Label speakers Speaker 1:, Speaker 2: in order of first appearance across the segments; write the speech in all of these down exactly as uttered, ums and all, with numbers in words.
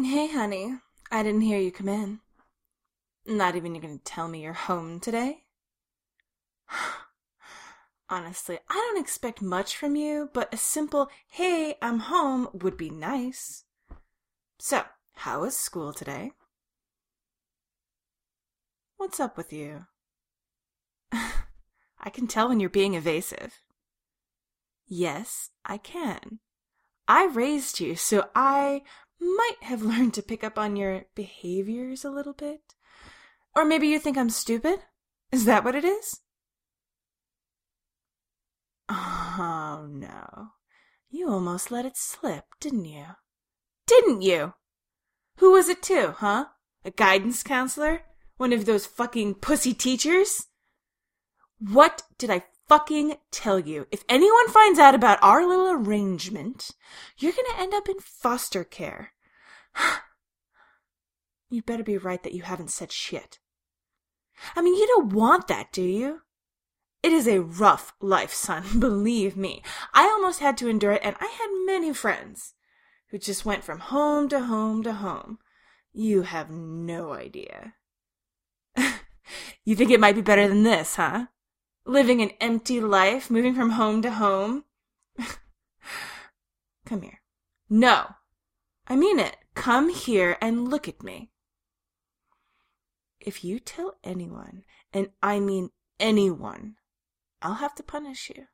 Speaker 1: Hey, honey. I didn't hear you come in. Not even you're going to tell me you're home today? Honestly, I don't expect much from you, but a simple, hey, I'm home would be nice. So, how was school today? What's up with you? I can tell when you're being evasive. Yes, I can. I raised you, so I might have learned to pick up on your behaviors a little bit. Or maybe you think I'm stupid? Is that what it is? Oh, no. You almost let it slip, didn't you? Didn't you? Who was it to, huh? A guidance counselor? One of those fucking pussy teachers? What did I fucking tell you? If anyone finds out about our little arrangement, you're gonna end up in foster care. You'd better be right that you haven't said shit. I mean, you don't want that, do you? It is a rough life, son, believe me. I almost had to endure it, and I had many friends who just went from home to home to home. You have no idea. You think it might be better than this, huh? Living an empty life, moving from home to home? Come here. No. I mean it. Come here and look at me. If you tell anyone, and I mean anyone, I'll have to punish you.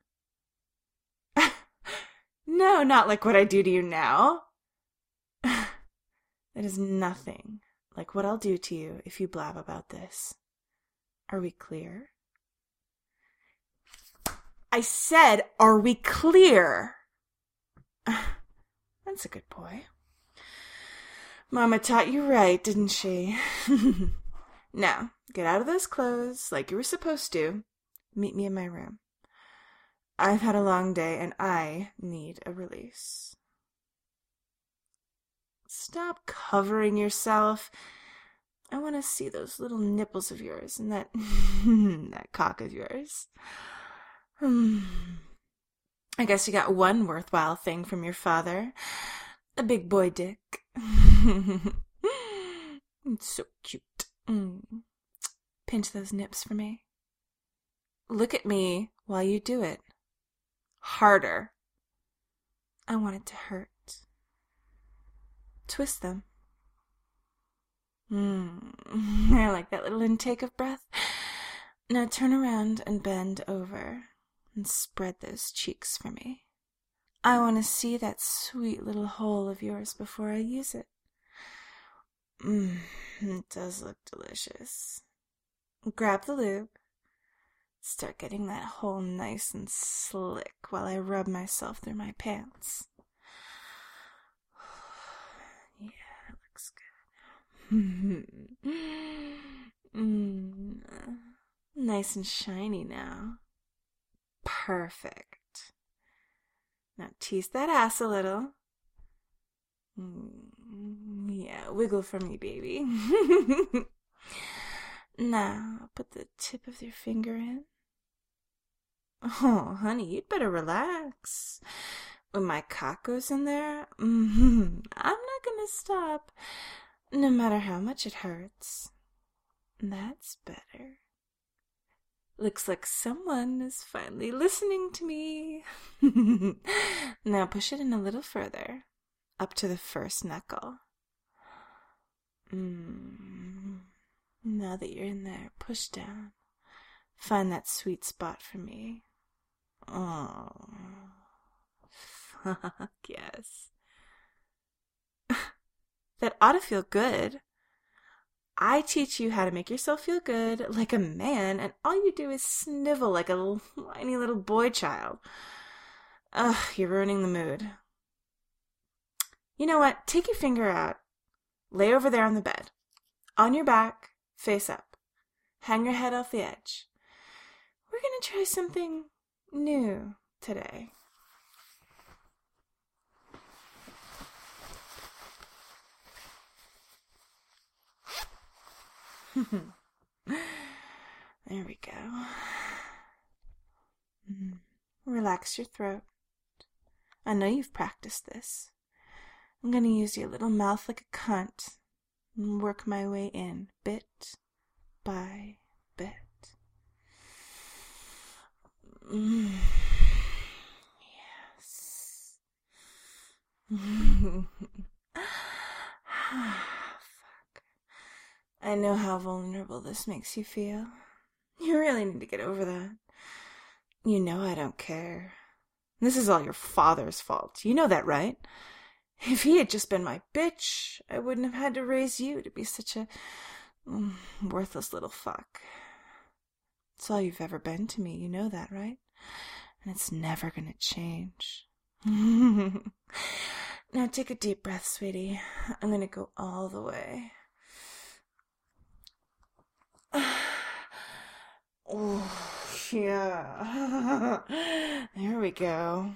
Speaker 1: No, not like what I do to you now. That is nothing like what I'll do to you if you blab about this. Are we clear? I said, are we clear? That's a good boy. Mama taught you right, didn't she? Now, get out of those clothes like you were supposed to. Meet me in my room. I've had a long day and I need a release. Stop covering yourself. I want to see those little nipples of yours and that that cock of yours. Hmm. I guess you got one worthwhile thing from your father. A big boy dick. It's so cute. Mm. Pinch those nips for me. Look at me while you do it. Harder. I want it to hurt. Twist them. Mm. I like that little intake of breath. Now turn around and bend over and spread those cheeks for me. I want to see that sweet little hole of yours before I use it. Mmm, it does look delicious. Grab the lube. Start getting that hole nice and slick while I rub myself through my pants. Yeah, it looks good. mm, nice and shiny now. Perfect. Now tease that ass a little. Mm, yeah, wiggle for me, baby. Now, put the tip of your finger in. Oh, honey, you'd better relax. When my cock goes in there, mm-hmm, I'm not gonna stop, no matter how much it hurts. That's better. Looks like someone is finally listening to me. Now push it in a little further, up to the first knuckle. Mm. Now that you're in there, push down. Find that sweet spot for me. Oh, fuck yes. That ought to feel good. I teach you how to make yourself feel good like a man, and all you do is snivel like a whiny little boy child. Ugh, you're ruining the mood. You know what? Take your finger out. Lay over there on the bed. On your back. Face up. Hang your head off the edge. We're going to try something new today. There we go. Relax your throat. I know you've practiced this. I'm gonna use your little mouth like a cunt and work my way in, bit by bit. Mm. Yes. Fuck. I know how vulnerable this makes you feel. You really need to get over that. You know I don't care. This is all your father's fault. You know that, right? If he had just been my bitch, I wouldn't have had to raise you to be such a mm, worthless little fuck. It's all you've ever been to me. You know that, right? And it's never gonna change. Now take a deep breath, sweetie. I'm gonna go all the way. Oh, yeah. There we go.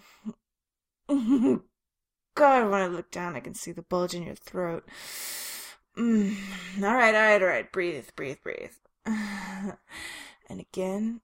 Speaker 1: God, when I look down, I can see the bulge in your throat. Mm. All right, all right, all right. Breathe, breathe, breathe. And again.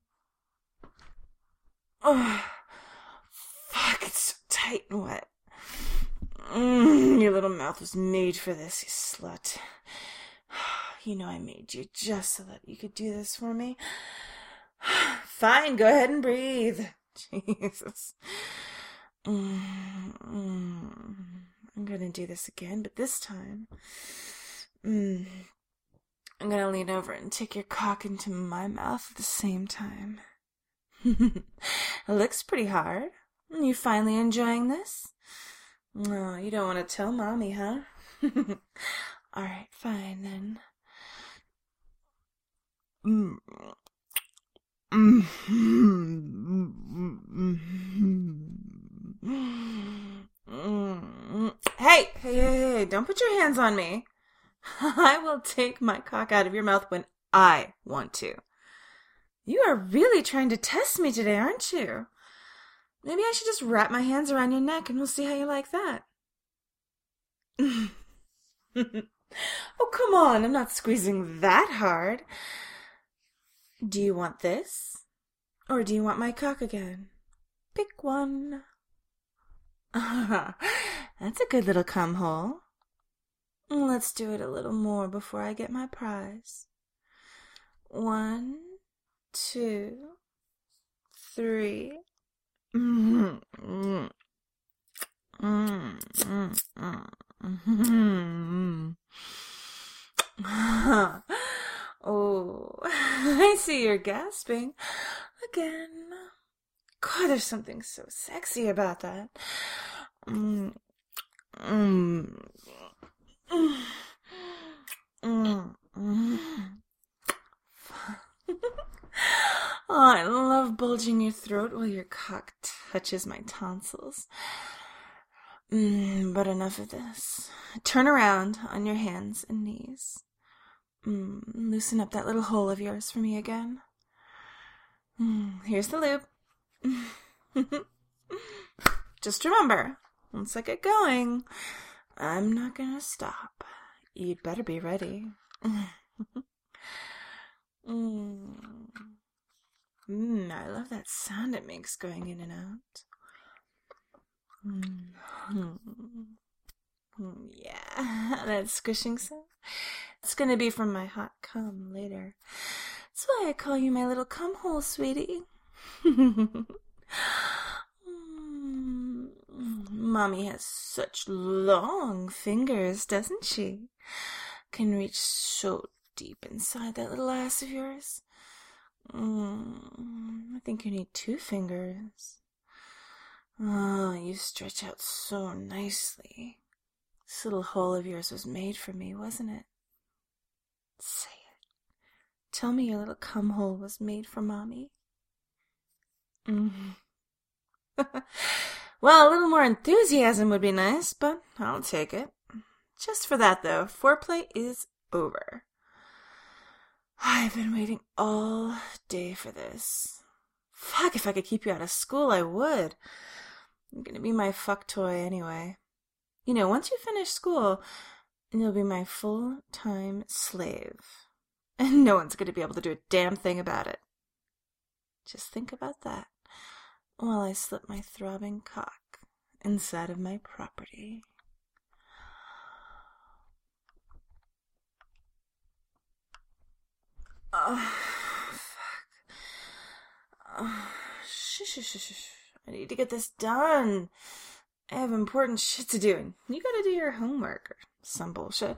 Speaker 1: Oh, fuck, it's so tight and wet. Mm, your little mouth was made for this, you slut. You know I made you just so that you could do this for me. Fine, go ahead and breathe. Jesus. Mm, mm. I'm gonna do this again, but this time, mm, I'm gonna lean over and take your cock into my mouth at the same time. It looks pretty hard. You finally enjoying this? No, oh, you don't want to tell Mommy, huh? Alright, fine then. Mm. Mm. Mm. Hey, hey, hey, hey, don't put your hands on me. I will take my cock out of your mouth when I want to. You are really trying to test me today, aren't you? Maybe I should just wrap my hands around your neck and we'll see how you like that. Oh, come on, I'm not squeezing that hard. Do you want this? Or do you want my cock again? Pick one. That's a good little cum hole. Let's do it a little more before I get my prize. One, two, three. Mm, mm, mm, mm, mm, mm. Oh, I see you're gasping again. God, there's something so sexy about that. Mm, mm, mm, mm, mm. Oh, I love bulging your throat while your cock touches my tonsils. Mm, but enough of this. Turn around on your hands and knees. Mm, loosen up that little hole of yours for me again. Mm, here's the lube. Just remember, once I get going, I'm not gonna stop. You'd better be ready. mm. Mm, I love that sound it makes going in and out. Mm. Mm, yeah, that squishing sound. It's gonna be from my hot cum later. That's why I call you my little cum hole, sweetie. mm. Mommy has such long fingers, doesn't she? Can reach so deep inside that little ass of yours. Mm, I think you need two fingers. Oh, you stretch out so nicely. This little hole of yours was made for me, wasn't it? Say it. Tell me your little cum hole was made for Mommy. Mm. Well, a little more enthusiasm would be nice, but I'll take it. Just for that, though, foreplay is over. I've been waiting all day for this. Fuck, if I could keep you out of school, I would. You're gonna be my fuck toy anyway. You know, once you finish school, you'll be my full-time slave. And no one's gonna be able to do a damn thing about it. Just think about that while I slip my throbbing cock inside of my property. Oh, fuck. Oh, shh, shh, shh, shh. I need to get this done. I have important shit to do, and you gotta do your homework or some bullshit.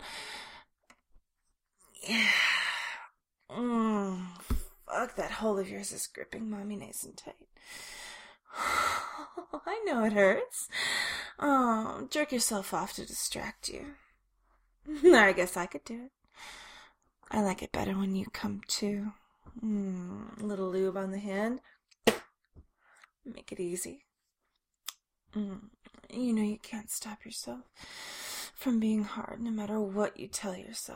Speaker 1: Yeah. Mm, fuck, that hole of yours is gripping Mommy nice and tight. I know it hurts. Oh, jerk yourself off to distract you. I guess I could do it. I like it better when you come too. Mm, a little lube on the hand. Make it easy. Mm, you know you can't stop yourself from being hard no matter what you tell yourself.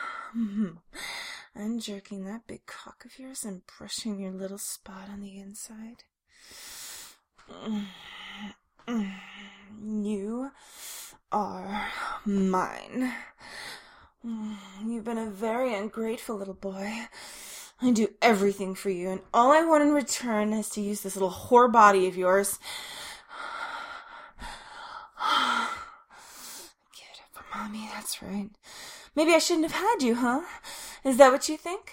Speaker 1: I'm jerking that big cock of yours and brushing your little spot on the inside. You are mine. You've been a very ungrateful little boy. I do everything for you, and all I want in return is to use this little whore body of yours. Give it up for Mommy, that's right. Maybe I shouldn't have had you, huh? Is that what you think?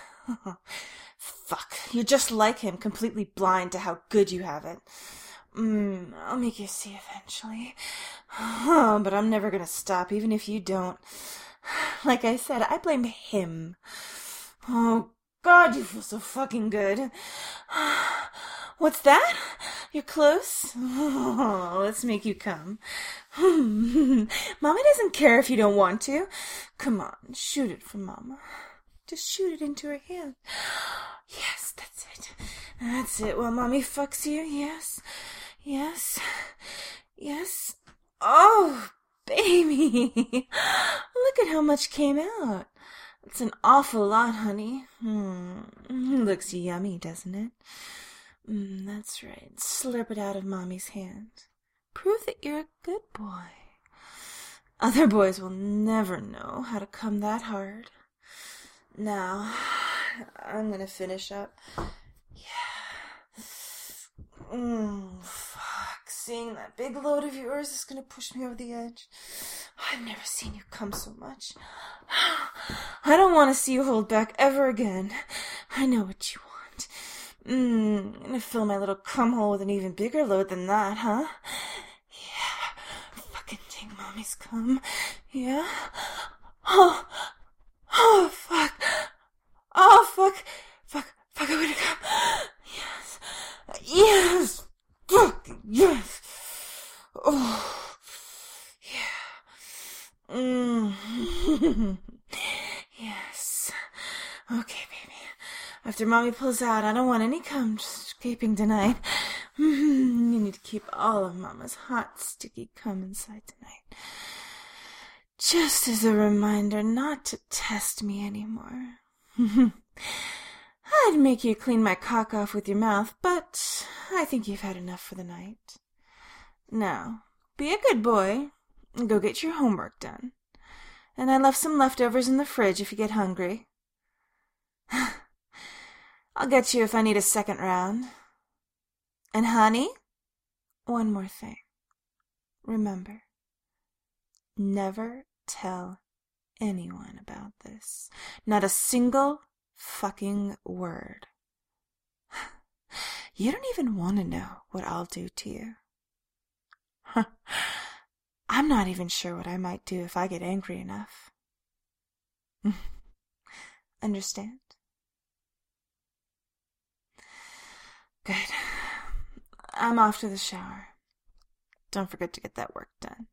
Speaker 1: Fuck, you're just like him, completely blind to how good you have it. Mm, I'll make you see eventually. Oh, but I'm never gonna stop, even if you don't. Like I said, I blame him. Oh, God, you feel so fucking good. What's that? You're close? Oh, let's make you come. Mommy doesn't care if you don't want to. Come on, shoot it for Mama. Just shoot it into her hand. Yes, that's it. That's it. While Mommy fucks you. Yes. Yes. Yes. Oh, baby. Look at how much came out. It's an awful lot, honey. Hmm. Looks yummy, doesn't it? Mm, that's right. Slurp it out of Mommy's hand. Prove that you're a good boy. Other boys will never know how to come that hard. Now, I'm gonna finish up. Yeah. Mm, fuck. Seeing that big load of yours is gonna push me over the edge. I've never seen you come so much. I don't want to see you hold back ever again. I know what you want. Mm, I'm gonna fill my little cum hole with an even bigger load than that, huh? Yeah. Fucking take Mommy's cum. Yeah. Oh. Oh, fuck. Oh, fuck. Fuck. Fuck, I'm gonna come. Yes. Yes. Fuck. Yes. Oh. Yeah. Mm. Yes. Okay, baby. After Mommy pulls out, I don't want any cum escaping tonight. You need to keep all of Mama's hot, sticky cum inside tonight. Just as a reminder not to test me anymore. I'd make you clean my cock off with your mouth, but I think you've had enough for the night. Now, be a good boy and go get your homework done. And I left some leftovers in the fridge if you get hungry. I'll get you if I need a second round. And honey, one more thing. Remember, never tell anyone about this. Not a single fucking word. You don't even want to know what I'll do to you. I'm not even sure what I might do if I get angry enough. Understand? Good. I'm off to the shower. Don't forget to get that work done.